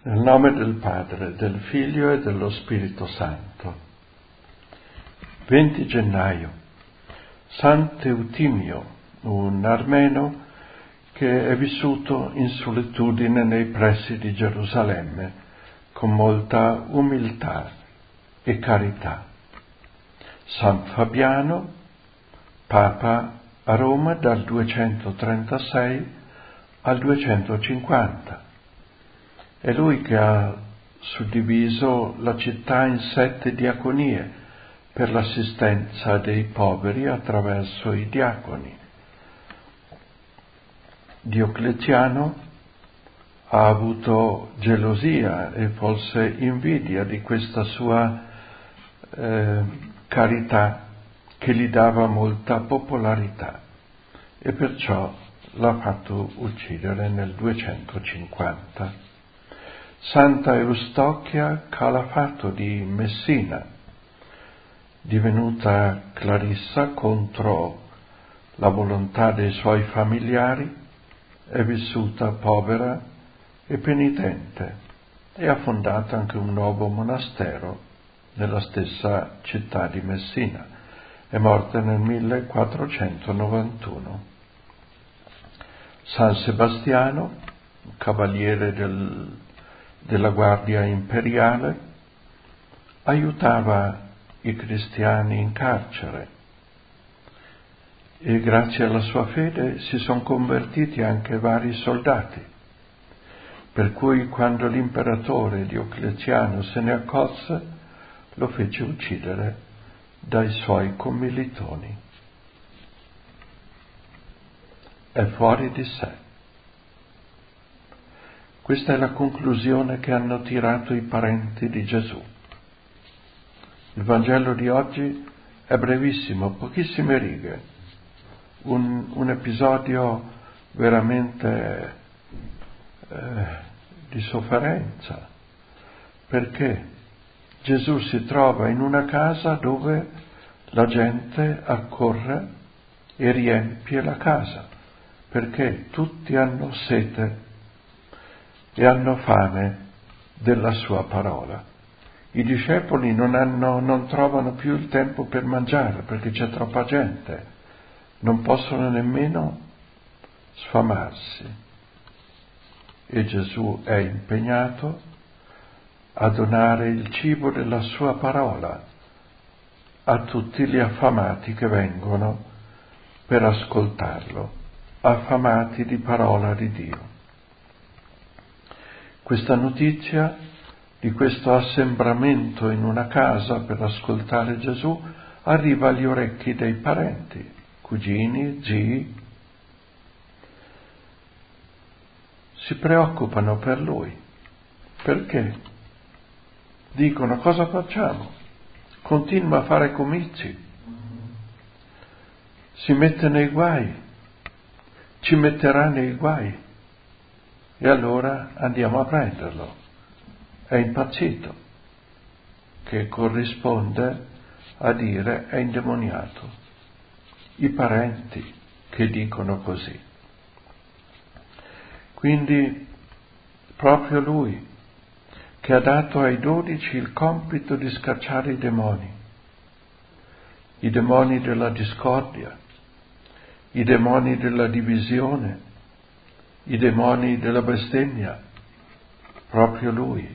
Nel nome del Padre, del Figlio e dello Spirito Santo. 20 gennaio. Sant'Eutimio, un armeno che è vissuto in solitudine nei pressi di Gerusalemme, con molta umiltà e carità. San Fabiano, Papa a Roma dal 236 al 250. È lui che ha suddiviso la città in 7 diaconie per l'assistenza dei poveri attraverso i diaconi. Diocleziano ha avuto gelosia e forse invidia di questa sua carità che gli dava molta popolarità e perciò l'ha fatto uccidere nel 250. Santa Eustochia Calafato di Messina, divenuta clarissa contro la volontà dei suoi familiari, è vissuta povera e penitente e ha fondato anche un nuovo monastero nella stessa città di Messina. È morta nel 1491. San Sebastiano, cavaliere della Guardia Imperiale, aiutava i cristiani in carcere e grazie alla sua fede si sono convertiti anche vari soldati, per cui quando l'imperatore Diocleziano se ne accorse lo fece uccidere dai suoi commilitoni. È fuori di sé. Questa è la conclusione che hanno tirato i parenti di Gesù. Il Vangelo di oggi è brevissimo, pochissime righe, un episodio veramente di sofferenza, perché Gesù si trova in una casa dove la gente accorre e riempie la casa, perché tutti hanno sete e hanno fame della sua parola. I discepoli non trovano più il tempo per mangiare perché c'è troppa gente, non possono nemmeno sfamarsi. E Gesù è impegnato a donare il cibo della sua parola a tutti gli affamati che vengono per ascoltarlo, affamati di parola di Dio. Questa notizia di questo assembramento in una casa per ascoltare Gesù arriva agli orecchi dei parenti, cugini, zii. Si preoccupano per lui. Perché? Dicono: cosa facciamo? Continua a fare comizi, si mette nei guai, ci metterà nei guai. E allora andiamo a prenderlo. È impazzito, che corrisponde a dire è indemoniato. I parenti che dicono così. Quindi proprio lui che ha dato ai 12 il compito di scacciare i demoni della discordia, i demoni della divisione, i demoni della bestemmia, proprio lui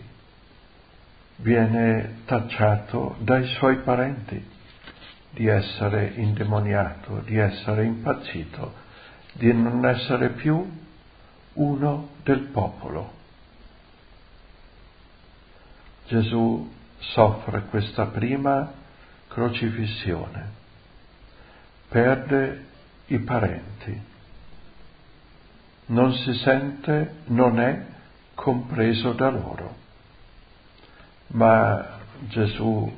viene tacciato dai suoi parenti di essere indemoniato, di essere impazzito, di non essere più uno del popolo. Gesù soffre questa prima crocifissione, perde i parenti, non si sente, non è compreso da loro. Ma Gesù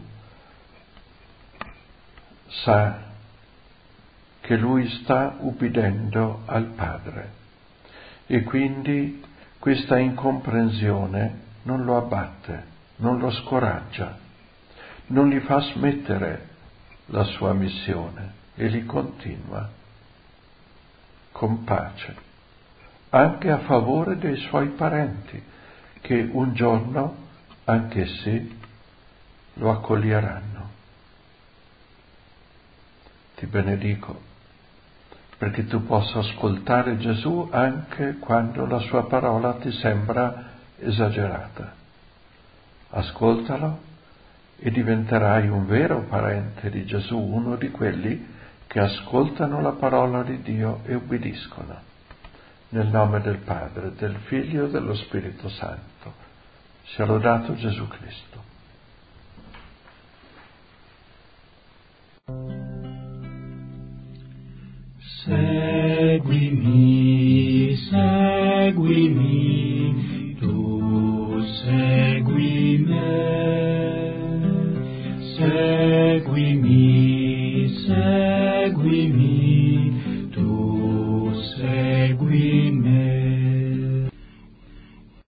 sa che lui sta ubbidendo al Padre e quindi questa incomprensione non lo abbatte, non lo scoraggia, non gli fa smettere la sua missione e li continua con pace, anche a favore dei suoi parenti che un giorno anch'essi lo accoglieranno. Ti benedico perché tu possa ascoltare Gesù anche quando la sua parola ti sembra esagerata. Ascoltalo e diventerai un vero parente di Gesù, uno di quelli che ascoltano la parola di Dio e obbediscono. Nel nome del Padre, del Figlio e dello Spirito Santo. Sia lodato Gesù Cristo. Seguimi, seguimi.